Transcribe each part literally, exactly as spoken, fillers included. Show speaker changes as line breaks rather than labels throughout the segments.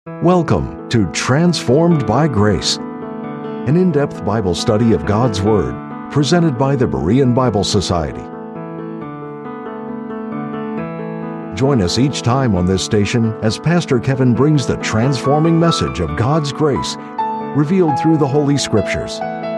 Welcome to Transformed by Grace, an in-depth Bible study of God's Word, presented by the Berean Bible Society. Join us each time on this station as Pastor Kevin brings the transforming message of God's grace, revealed through the Holy Scriptures.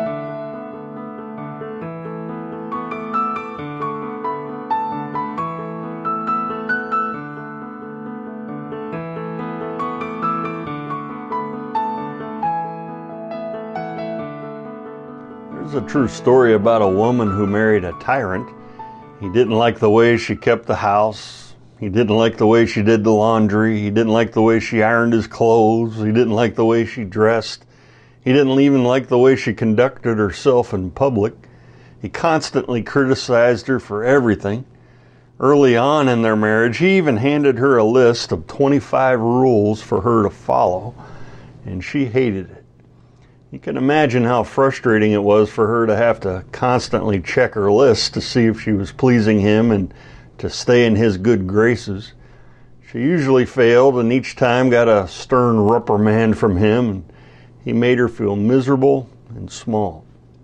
There's a true story about a woman who married a tyrant. He didn't like the way she kept the house. He didn't like the way she did the laundry. He didn't like the way she ironed his clothes. He didn't like the way she dressed. He didn't even like the way she conducted herself in public. He constantly criticized her for everything. Early on in their marriage, he even handed her a list of twenty-five rules for her to follow, and she hated it. You can imagine how frustrating it was for her to have to constantly check her list to see if she was pleasing him and to stay in his good graces. She usually failed and each time got a stern reprimand from him, and he made her feel miserable and small.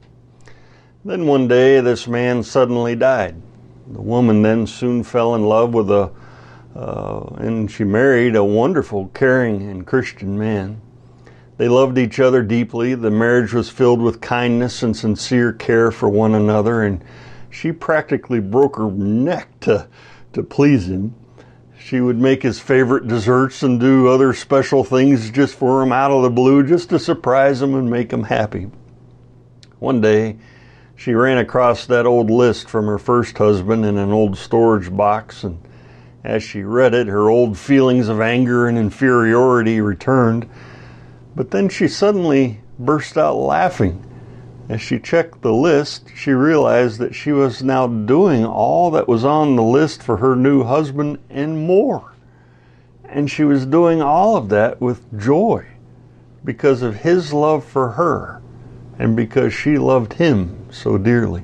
Then one day this man suddenly died. The woman then soon fell in love with a, uh, and she married a wonderful, caring, and Christian man. They loved each other deeply. The marriage was filled with kindness and sincere care for one another, and she practically broke her neck to, to please him. She would make his favorite desserts and do other special things just for him out of the blue, just to surprise him and make him happy. One day, she ran across that old list from her first husband in an old storage box, and as she read it, her old feelings of anger and inferiority returned. But then she suddenly burst out laughing. As she checked the list, she realized that she was now doing all that was on the list for her new husband and more. And she was doing all of that with joy because of his love for her and because she loved him so dearly.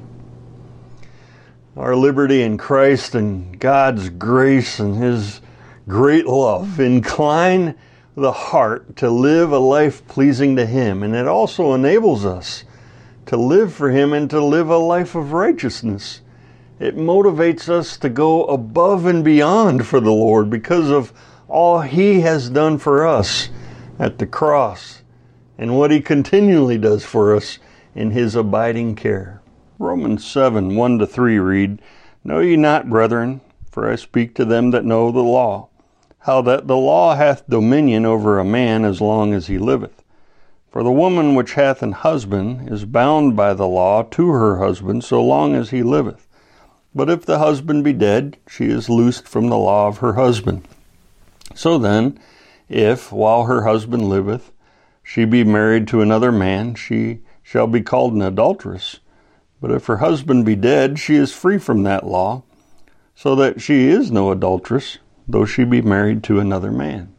Our liberty in Christ and God's grace and His great love incline the heart to live a life pleasing to Him, and it also enables us to live for Him and to live a life of righteousness. It motivates us to go above and beyond for the Lord because of all He has done for us at the cross and what He continually does for us in His abiding care. Romans seven, one to three read, "Know ye not, brethren, for I speak to them that know the law, how that the law hath dominion over a man as long as he liveth. For the woman which hath an husband is bound by the law to her husband so long as he liveth. But if the husband be dead, she is loosed from the law of her husband. So then, if, while her husband liveth, she be married to another man, she shall be called an adulteress. But if her husband be dead, she is free from that law, so that she is no adulteress, though she be married to another man."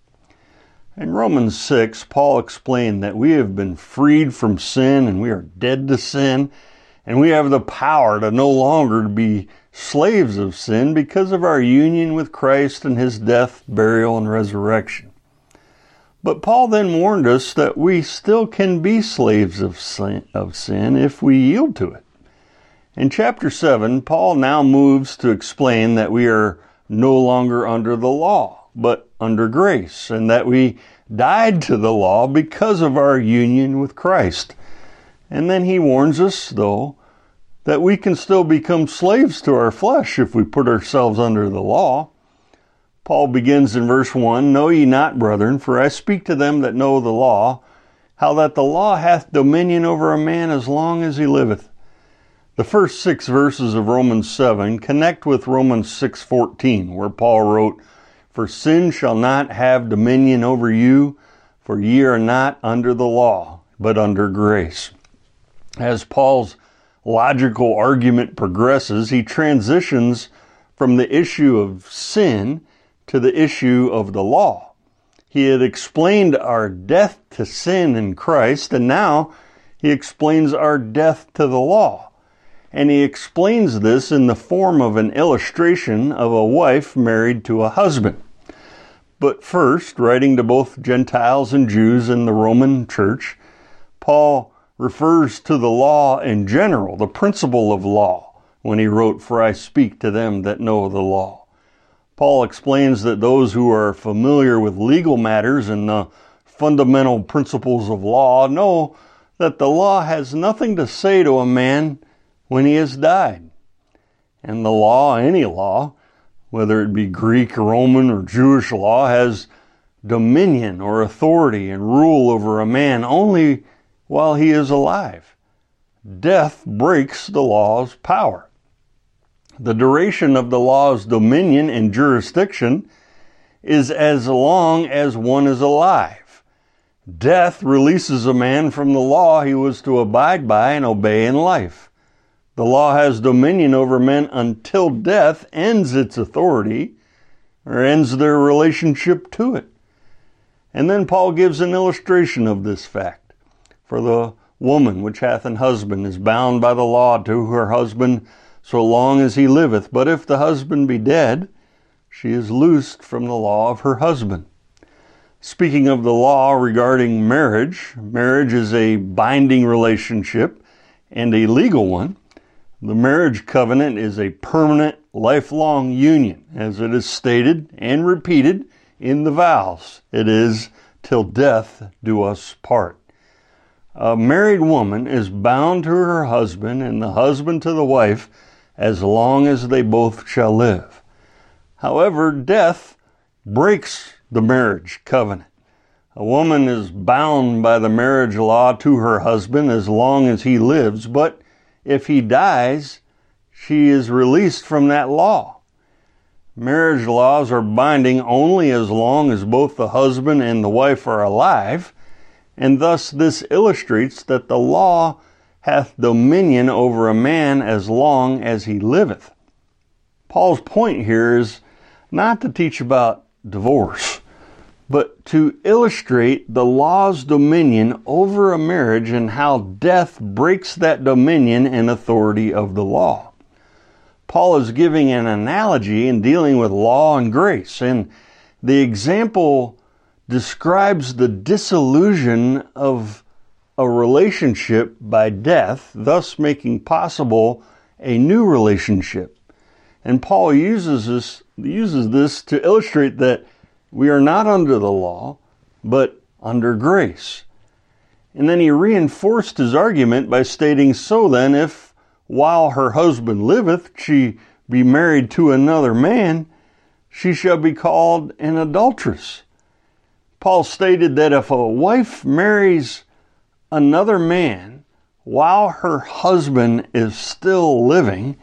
In Romans six, Paul explained that we have been freed from sin and we are dead to sin, and we have the power to no longer be slaves of sin because of our union with Christ and His death, burial, and resurrection. But Paul then warned us that we still can be slaves of sin, of sin if we yield to it. In chapter seven, Paul now moves to explain that we are no longer under the law, but under grace, and that we died to the law because of our union with Christ. And then he warns us, though, that we can still become slaves to our flesh if we put ourselves under the law. Paul begins in verse one, "Know ye not, brethren, for I speak to them that know the law, how that the law hath dominion over a man as long as he liveth." The first six verses of Romans seven connect with Romans six fourteen, where Paul wrote, "For sin shall not have dominion over you, for ye are not under the law, but under grace." As Paul's logical argument progresses, he transitions from the issue of sin to the issue of the law. He had explained our death to sin in Christ, and now he explains our death to the law. And he explains this in the form of an illustration of a wife married to a husband. But first, writing to both Gentiles and Jews in the Roman Church, Paul refers to the law in general, the principle of law, when he wrote, "For I speak to them that know the law." Paul explains that those who are familiar with legal matters and the fundamental principles of law know that the law has nothing to say to a man when he has died. And the law, any law, whether it be Greek, Roman, or Jewish law, has dominion or authority and rule over a man only while he is alive. Death breaks the law's power. The duration of the law's dominion and jurisdiction is as long as one is alive. Death releases a man from the law he was to abide by and obey in life. The law has dominion over men until death ends its authority or ends their relationship to it. And then Paul gives an illustration of this fact. For the woman which hath an husband is bound by the law to her husband so long as he liveth. But if the husband be dead, she is loosed from the law of her husband. Speaking of the law regarding marriage, marriage is a binding relationship and a legal one. The marriage covenant is a permanent, lifelong union, as it is stated and repeated in the vows. It is, till death do us part. A married woman is bound to her husband and the husband to the wife as long as they both shall live. However, death breaks the marriage covenant. A woman is bound by the marriage law to her husband as long as he lives, but if he dies, she is released from that law. Marriage laws are binding only as long as both the husband and the wife are alive, and thus this illustrates that the law hath dominion over a man as long as he liveth. Paul's point here is not to teach about divorce, but to illustrate the law's dominion over a marriage and how death breaks that dominion and authority of the law. Paul is giving an analogy in dealing with law and grace, and the example describes the dissolution of a relationship by death, thus making possible a new relationship. And Paul uses this, uses this to illustrate that we are not under the law, but under grace. And then he reinforced his argument by stating, "So then, if while her husband liveth she be married to another man, she shall be called an adulteress." Paul stated that if a wife marries another man while her husband is still living,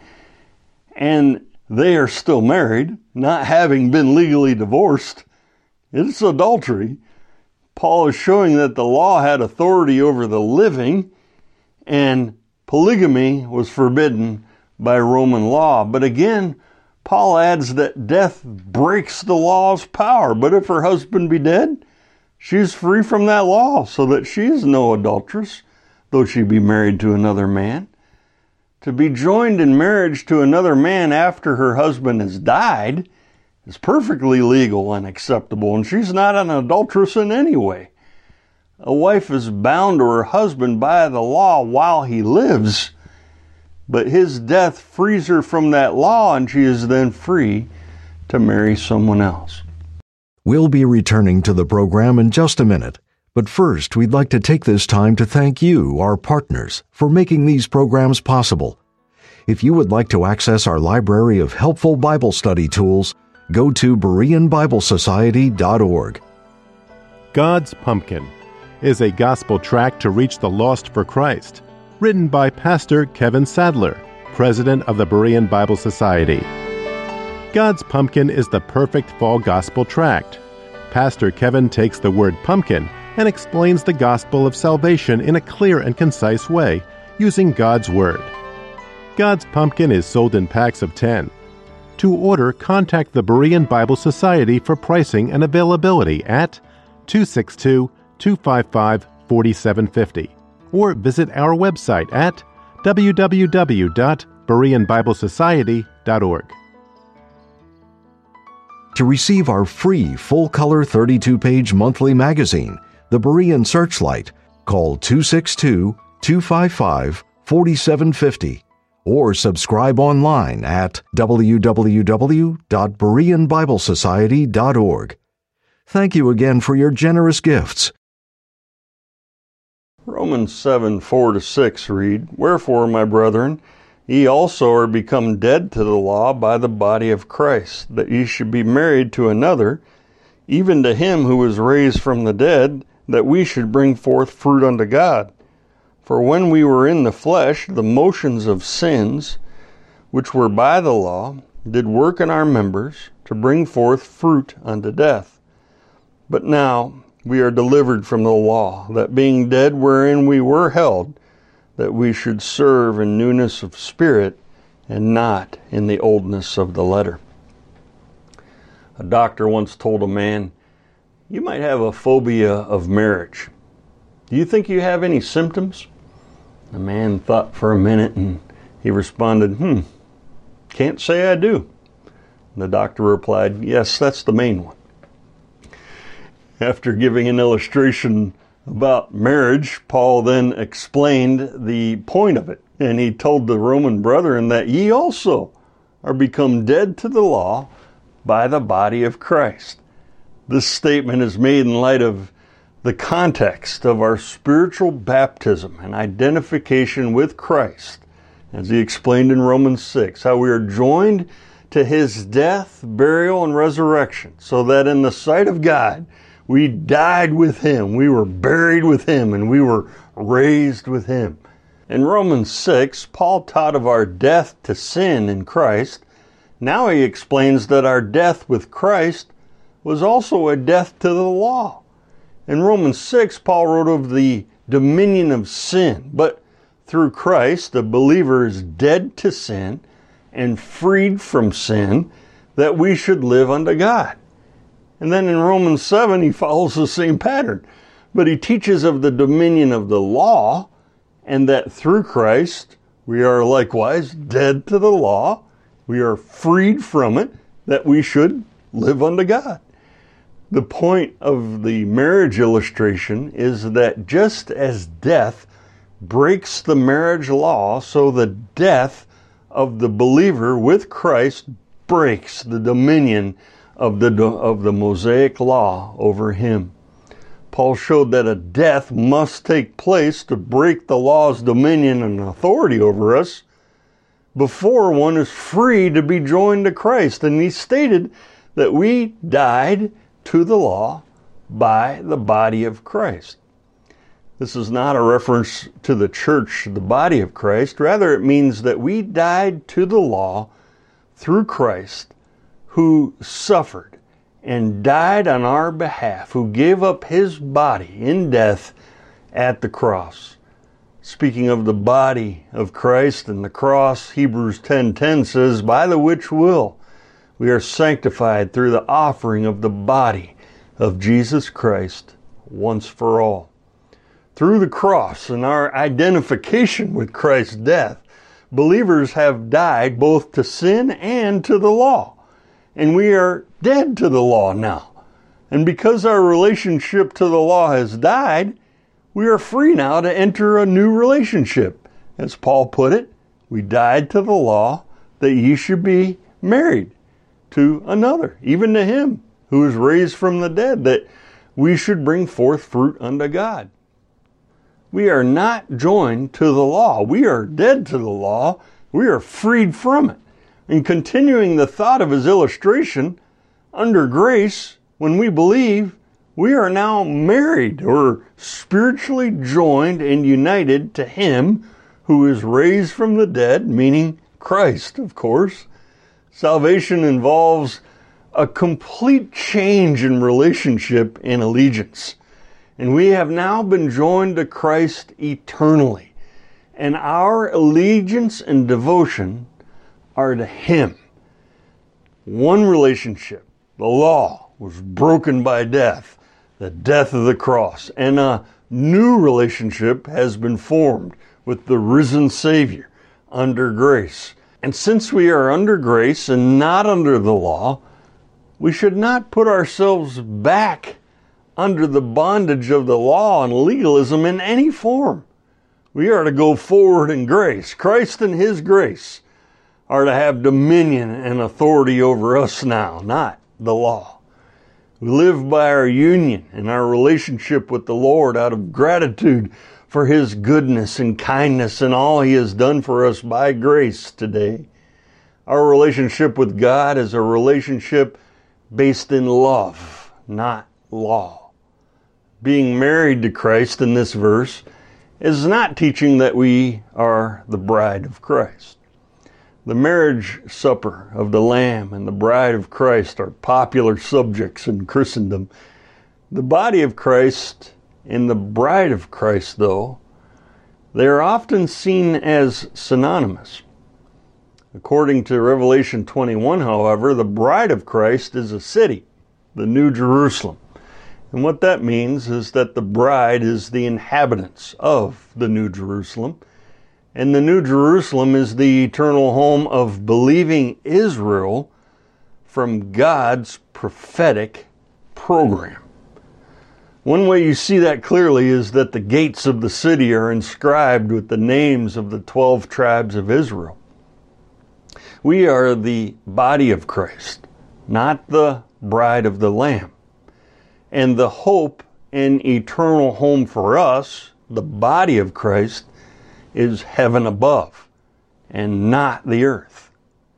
and they are still married, not having been legally divorced, it's adultery. Paul is showing that the law had authority over the living, and polygamy was forbidden by Roman law. But again, Paul adds that death breaks the law's power. But if her husband be dead, she is free from that law, so that she is no adulteress, though she be married to another man. To be joined in marriage to another man after her husband has died is perfectly legal and acceptable, and she's not an adulteress in any way. A wife is bound to her husband by the law while he lives, but his death frees her from that law, and she is then free to marry someone else.
We'll be returning to the program in just a minute, but first we'd like to take this time to thank you, our partners, for making these programs possible. If you would like to access our library of helpful Bible study tools, go to Berean Bible Society dot org.
God's Pumpkin is a gospel tract to reach the lost for Christ, written by Pastor Kevin Sadler, president of the Berean Bible Society. God's Pumpkin is the perfect fall gospel tract. Pastor Kevin takes the word pumpkin and explains the gospel of salvation in a clear and concise way, using God's Word. God's Pumpkin is sold in packs of ten. To order, contact the Berean Bible Society for pricing and availability at two six two, two five five, four seven five zero or visit our website at w w w dot berean bible society dot org.
To receive our free full-color thirty-two page monthly magazine, The Berean Searchlight, call two six two, two five five, four seven five zero or subscribe online at w w w dot berean bible society dot org. Thank you again for your generous gifts.
Romans seven, four to six read, Wherefore, my brethren, ye also are become dead to the law by the body of Christ, that ye should be married to another, even to him who was raised from the dead, that we should bring forth fruit unto God. For when we were in the flesh, the motions of sins, which were by the law, did work in our members to bring forth fruit unto death. But now we are delivered from the law, that being dead wherein we were held, that we should serve in newness of spirit, and not in the oldness of the letter. A doctor once told a man, you might have a phobia of marriage. Do you think you have any symptoms? The man thought for a minute and he responded, hmm, can't say I do. The doctor replied, yes, that's the main one. After giving an illustration about marriage, Paul then explained the point of it, and he told the Roman brethren that ye also are become dead to the law by the body of Christ. This statement is made in light of the context of our spiritual baptism and identification with Christ, as he explained in Romans six, how we are joined to his death, burial, and resurrection, so that in the sight of God, we died with him, we were buried with him, and we were raised with him. In Romans six, Paul taught of our death to sin in Christ. Now he explains that our death with Christ was also a death to the law. In Romans six, Paul wrote of the dominion of sin, but through Christ, the believer is dead to sin and freed from sin, that we should live unto God. And then in Romans seven, he follows the same pattern. But he teaches of the dominion of the law, and that through Christ, we are likewise dead to the law. We are freed from it, that we should live unto God. The point of the marriage illustration is that just as death breaks the marriage law, so the death of the believer with Christ breaks the dominion of the of the Mosaic law over him. Paul showed that a death must take place to break the law's dominion and authority over us before one is free to be joined to Christ. And he stated that we died to the law by the body of Christ. This is not a reference to the church, the body of Christ. Rather, it means that we died to the law through Christ, who suffered and died on our behalf, who gave up his body in death at the cross. Speaking of the body of Christ and the cross, Hebrews ten ten says, by the which will we are sanctified through the offering of the body of Jesus Christ once for all. Through the cross and our identification with Christ's death, believers have died both to sin and to the law. And we are dead to the law now. And because our relationship to the law has died, we are free now to enter a new relationship. As Paul put it, we died to the law that ye should be married to another, even to him who is raised from the dead, that we should bring forth fruit unto God. We are not joined to the law. We are dead to the law. We are freed from it. And continuing the thought of his illustration, under grace, when we believe, we are now married or spiritually joined and united to him who is raised from the dead, meaning Christ, of course. Salvation involves a complete change in relationship and allegiance. And we have now been joined to Christ eternally. And our allegiance and devotion are to him. One relationship, the law, was broken by death, the death of the cross, and a new relationship has been formed with the risen Savior under grace. And since we are under grace and not under the law, We should not put ourselves back under the bondage of the law and legalism in any form. We are to go forward in grace. Christ and His grace are to have dominion and authority over us now, not the law. We live by our union and our relationship with the Lord out of gratitude for His goodness and kindness and all He has done for us by grace today. Our relationship with God is a relationship based in love, not law. Being married to Christ in this verse is not teaching that we are the bride of Christ. The marriage supper of the Lamb and the bride of Christ are popular subjects in Christendom. The body of Christ and the bride of Christ, though, they are often seen as synonymous. According to Revelation twenty-one, however, the bride of Christ is a city, the New Jerusalem. And what that means is that the bride is the inhabitants of the New Jerusalem. And the New Jerusalem is the eternal home of believing Israel from God's prophetic program. One way you see that clearly is that the gates of the city are inscribed with the names of the twelve tribes of Israel. We are the body of Christ, not the bride of the Lamb. And the hope and eternal home for us, the body of Christ, is heaven above and not the earth.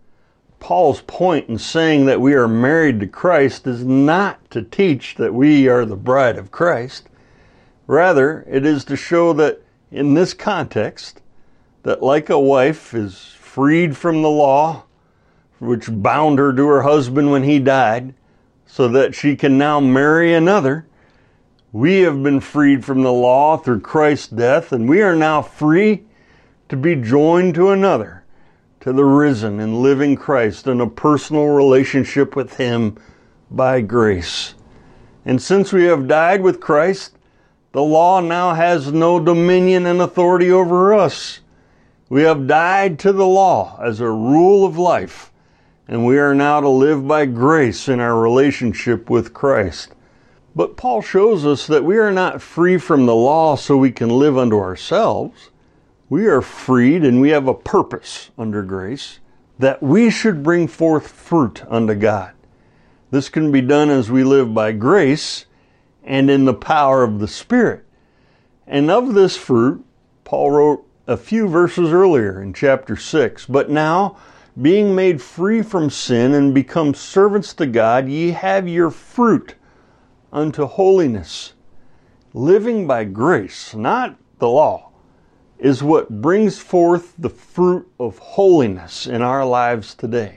Paul's point in saying that we are married to Christ is not to teach that we are the bride of Christ. Rather, it is to show that in this context, that like a wife is freed from the law, which bound her to her husband when he died, so that she can now marry another, we have been freed from the law through Christ's death, and we are now free to be joined to another, to the risen and living Christ in a personal relationship with Him by grace. And since we have died with Christ, the law now has no dominion and authority over us. We have died to the law as a rule of life, and we are now to live by grace in our relationship with Christ. But Paul shows us that we are not free from the law so we can live unto ourselves. We are freed and we have a purpose under grace that we should bring forth fruit unto God. This can be done as we live by grace and in the power of the Spirit. And of this fruit, Paul wrote a few verses earlier in chapter six, "But now, being made free from sin and become servants to God, ye have your fruit unto holiness." Living by grace, not the law, is what brings forth the fruit of holiness in our lives today.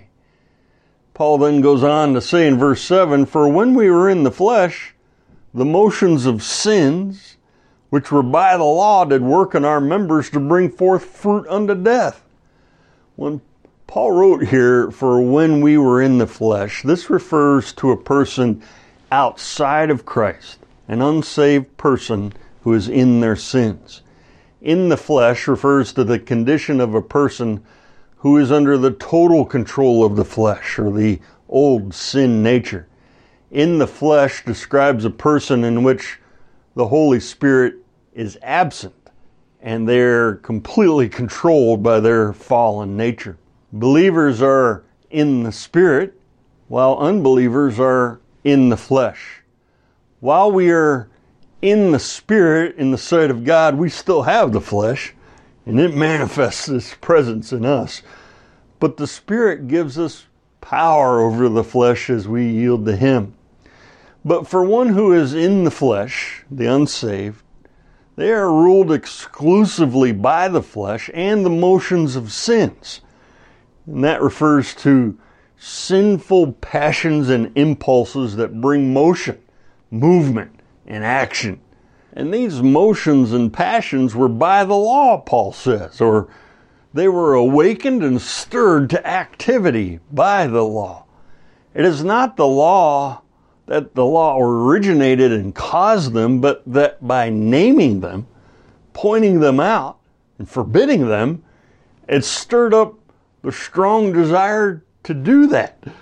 Paul then goes on to say in verse seven, "For when we were in the flesh, the motions of sins, which were by the law, did work in our members to bring forth fruit unto death." When Paul wrote here, "for when we were in the flesh," this refers to a person outside of Christ, an unsaved person who is in their sins. In the flesh refers to the condition of a person who is under the total control of the flesh, or the old sin nature. In the flesh describes a person in which the Holy Spirit is absent, and they're completely controlled by their fallen nature. Believers are in the Spirit, while unbelievers are in the flesh. While we are in the Spirit, in the sight of God, we still have the flesh, and it manifests its presence in us. But the Spirit gives us power over the flesh as we yield to Him. But for one who is in the flesh, the unsaved, they are ruled exclusively by the flesh and the motions of sins. And that refers to sinful passions and impulses that bring motion, movement, and action. And these motions and passions were by the law, Paul says, or they were awakened and stirred to activity by the law. It is not the law that the law originated and caused them, but that by naming them, pointing them out, and forbidding them, it stirred up the strong desire to do that.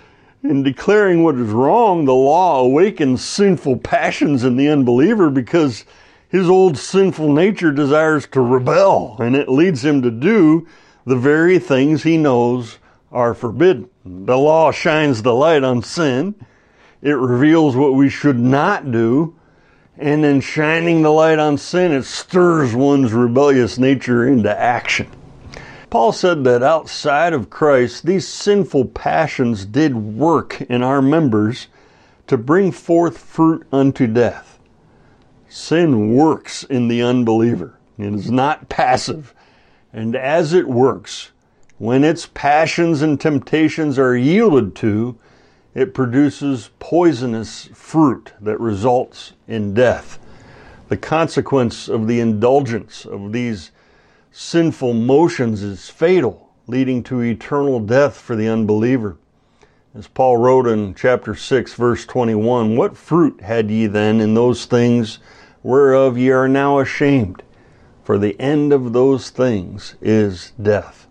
In declaring what is wrong, the law awakens sinful passions in the unbeliever because his old sinful nature desires to rebel, and it leads him to do the very things he knows are forbidden. The law shines the light on sin. It reveals what we should not do. And in shining the light on sin, it stirs one's rebellious nature into action. Paul said that outside of Christ, these sinful passions did work in our members to bring forth fruit unto death. Sin works in the unbeliever. It is not passive. And as it works, when its passions and temptations are yielded to, it produces poisonous fruit that results in death. The consequence of the indulgence of these sinful motions is fatal, leading to eternal death for the unbeliever. As Paul wrote in chapter six, verse twenty-one, "What fruit had ye then in those things whereof ye are now ashamed? For the end of those things is death."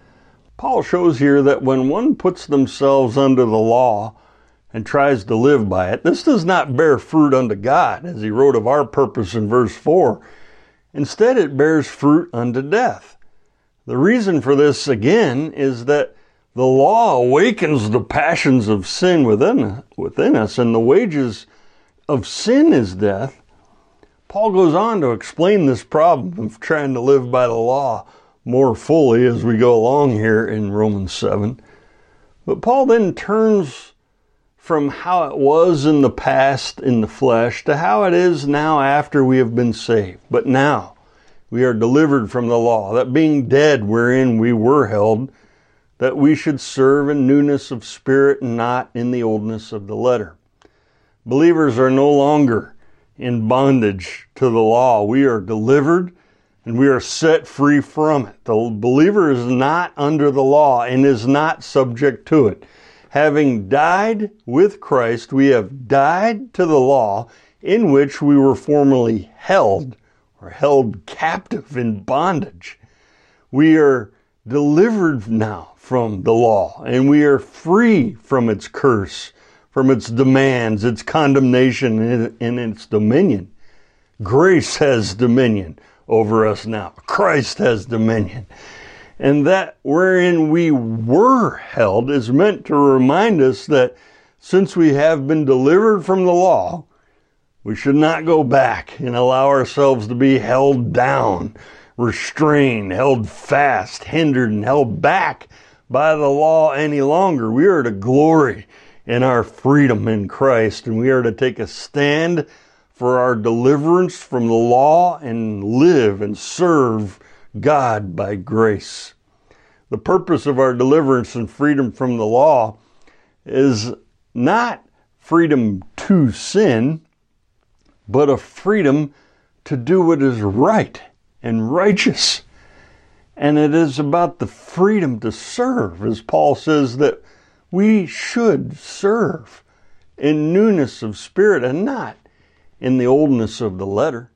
Paul shows here that when one puts themselves under the law and tries to live by it, this does not bear fruit unto God, as he wrote of our purpose in verse four. Instead, it bears fruit unto death. The reason for this, again, is that the law awakens the passions of sin within, within us, and the wages of sin is death. Paul goes on to explain this problem of trying to live by the law more fully as we go along here in Romans seven. But Paul then turns from how it was in the past in the flesh to how it is now after we have been saved. But now we are delivered from the law, that being dead wherein we were held, that we should serve in newness of spirit and not in the oldness of the letter. Believers are no longer in bondage to the law. We are delivered and we are set free from it. The believer is not under the law and is not subject to it. Having died with Christ, we have died to the law in which we were formerly held, or held captive in bondage. We are delivered now from the law, and we are free from its curse, from its demands, its condemnation, and its dominion. Grace has dominion over us now. Christ has dominion. And that wherein we were held is meant to remind us that since we have been delivered from the law, we should not go back and allow ourselves to be held down, restrained, held fast, hindered, and held back by the law any longer. We are to glory in our freedom in Christ, and we are to take a stand for our deliverance from the law and live and serve God by grace. The purpose of our deliverance and freedom from the law is not freedom to sin, but a freedom to do what is right and righteous. And it is about the freedom to serve, as Paul says that we should serve in newness of spirit and not in the oldness of the letter.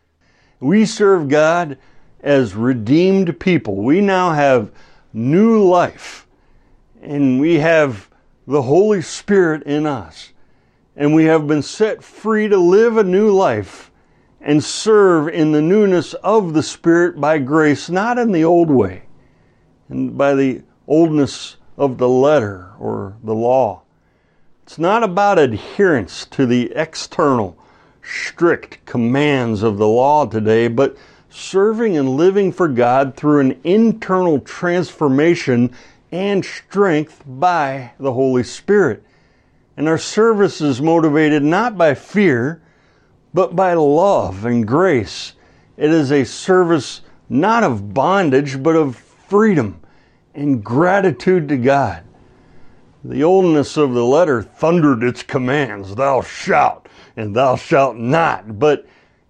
We serve God as redeemed people. We now have new life, and we have the Holy Spirit in us, and we have been set free to live a new life and serve in the newness of the Spirit by grace, not in the old way and by the oldness of the letter or the law. It's not about adherence to the external strict commands of the law today, but serving and living for God through an internal transformation and strength by the Holy Spirit. And our service is motivated not by fear, but by love and grace. It is a service not of bondage, but of freedom and gratitude to God. The oldness of the letter thundered its commands, "Thou shalt," and "Thou shalt not." But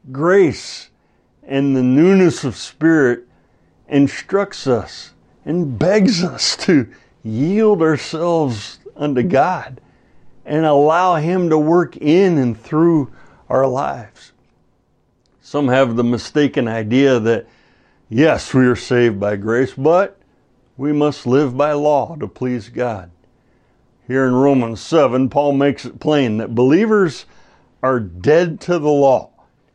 grace and the newness of spirit instructs us and begs us to yield ourselves unto God and allow Him to work in and through our lives. Some have the mistaken idea that, yes, we are saved by grace, but we must live by law to please God. Here in Romans seven, Paul makes it plain that believers are dead to the law,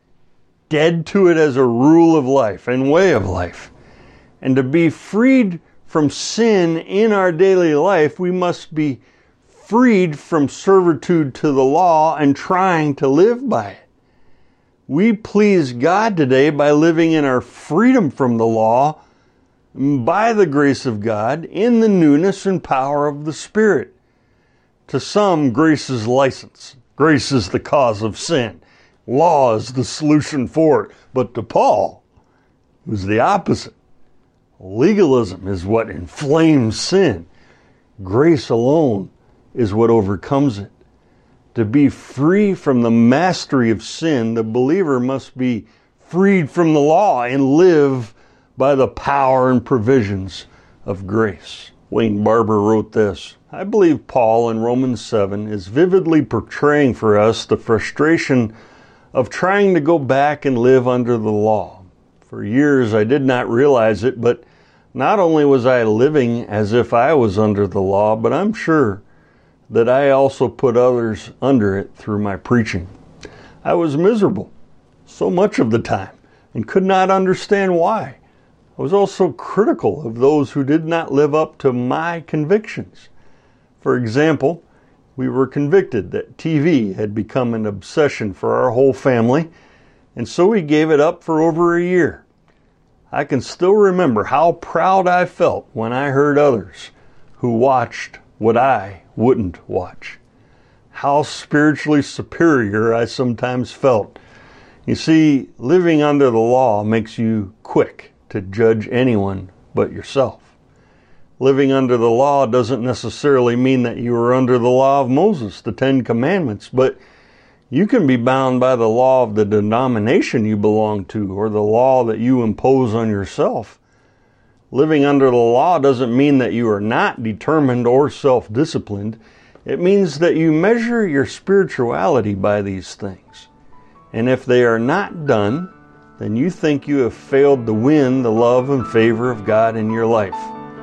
dead to it as a rule of life and way of life. And to be freed from sin in our daily life, we must be freed from servitude to the law and trying to live by it. We please God today by living in our freedom from the law, by the grace of God, in the newness and power of the Spirit. To some, grace is license. Grace is the cause of sin. Law is the solution for it. But to Paul, it was the opposite. Legalism is what inflames sin. Grace alone is what overcomes it. To be free from the mastery of sin, the believer must be freed from the law and live by the power and provisions of grace. Wayne Barber wrote this: I believe Paul in Romans seven is vividly portraying for us the frustration of trying to go back and live under the law. For years I did not realize it, but not only was I living as if I was under the law, but I'm sure that I also put others under it through my preaching. I was miserable so much of the time and could not understand why. I was also critical of those who did not live up to my convictions. For example, we were convicted that T V had become an obsession for our whole family, and so we gave it up for over a year. I can still remember how proud I felt when I heard others who watched what I wouldn't watch. How spiritually superior I sometimes felt. You see, living under the law makes you quick to judge anyone but yourself. Living under the law doesn't necessarily mean that you are under the law of Moses, the Ten Commandments, but you can be bound by the law of the denomination you belong to or the law that you impose on yourself. Living under the law doesn't mean that you are not determined or self-disciplined. It means that you measure your spirituality by these things. And if they are not done, then you think you have failed to win the love and favor of God in your life.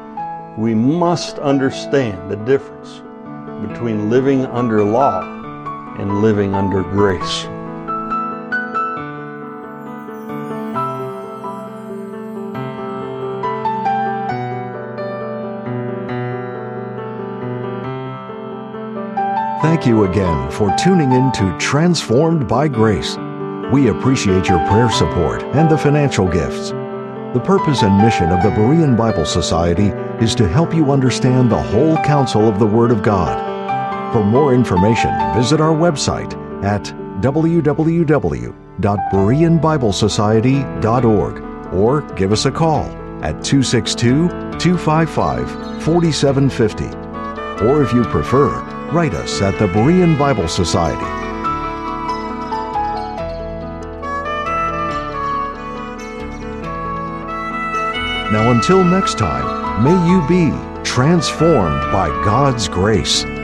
We must understand the difference between living under law and living under grace.
Thank you again for tuning in to Transformed by Grace. We appreciate your prayer support and the financial gifts. The purpose and mission of the Berean Bible Society is to help you understand the whole counsel of the Word of God. For more information, visit our website at w w w dot berean bible society dot org or give us a call at two six two, two five five, four seven five zero. Or if you prefer, write us at the Berean Bible Society. Now until next time, may you be transformed by God's grace.